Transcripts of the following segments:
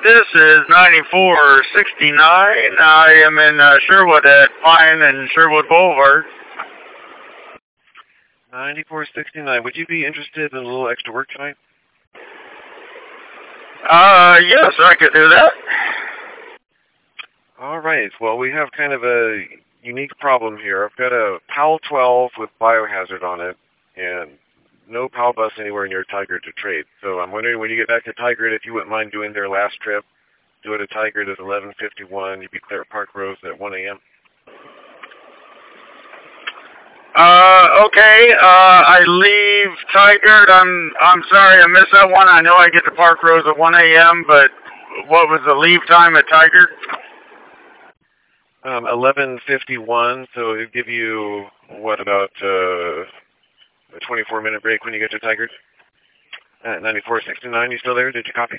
this is 9469. I am in Sherwood at Pine and Sherwood Boulevard. 9469. Would you be interested in a little extra work tonight? Yes, I could do that. All right. Well, we have kind of a unique problem here. I've got a PAL 12 with biohazard on it, and no PAL bus anywhere near Tigard to trade. So I'm wondering when you get back to Tigard if you wouldn't mind doing their last trip. Do it at Tigard at 11:51. You'd be clear at Park Rose at 1 a.m. Okay, I leave Tigard. I'm sorry I missed that one. I know I get to Park Rose at 1 a.m., but what was the leave time at Tigard? 11:51, so it'd give you, what, about a 24-minute break when you get to Tigard? 9469, you still there? Did you copy?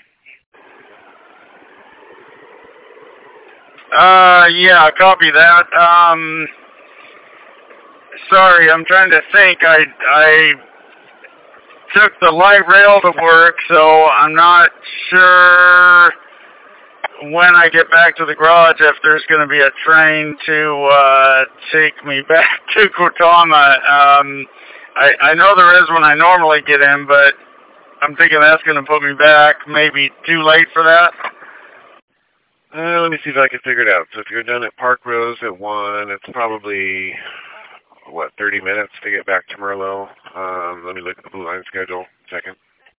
Yeah, copy that. Sorry, I'm trying to think. I took the light rail to work, so I'm not sure when I get back to the garage if there's going to be a train to take me back to Gautama. I know there is when I normally get in, but I'm thinking that's going to put me back. Maybe too late for that. Let me see if I can figure it out. So if you're done at Park Rose at 1, it's probably, 30 minutes to get back to Merlot. Let me look at the Blue Line schedule. Second.